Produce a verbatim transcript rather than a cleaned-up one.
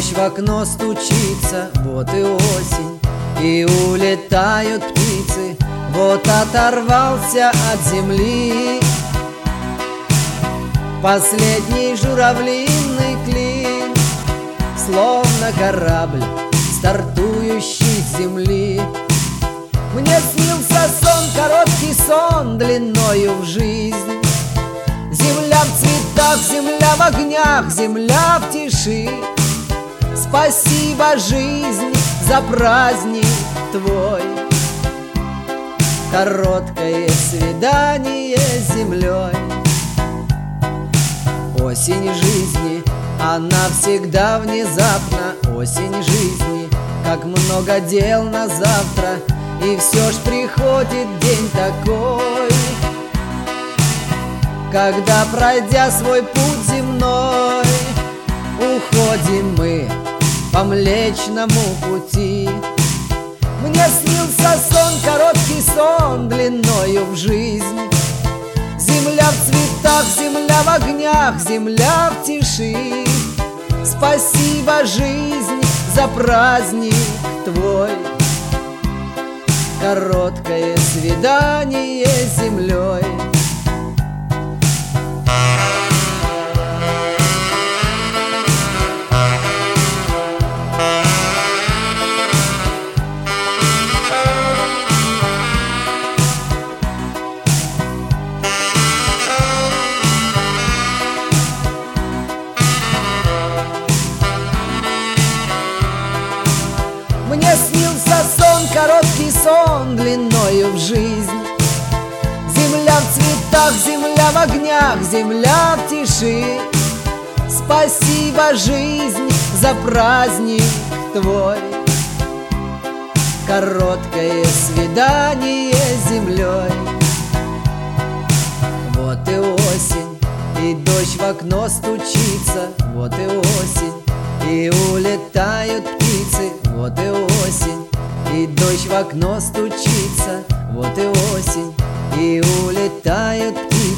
дождь в окно стучится, вот и осень, и улетают птицы. Вот оторвался от земли последний журавлиный клин, словно корабль, стартующий с земли. Мне снился сон, короткий сон, длиною в жизнь. Земля в цветах, земля в огнях, земля в тиши. Спасибо, жизнь, за праздник твой. Короткое свидание с землей. Осень жизни, она всегда внезапна. Осень жизни, как много дел на завтра. И все ж приходит день такой, когда, пройдя свой путь земной, уходим мы по Млечному пути. Мне снился сон, короткий сон, длиною в жизнь. Земля в цветах, земля в огнях, земля в тиши. Спасибо, жизнь, за праздник твой. Короткое свидание с землей. Мне снился сон, короткий сон, длиною в жизнь. Земля в цветах, земля в огнях, земля в тиши. Спасибо, жизнь, за праздник твой. Короткое свидание с землей. Вот и осень, и дождь в окно стучится. Вот и осень, и улетают птицы. Вот и осень, и дождь в окно стучится. Вот и осень, и улетают птицы.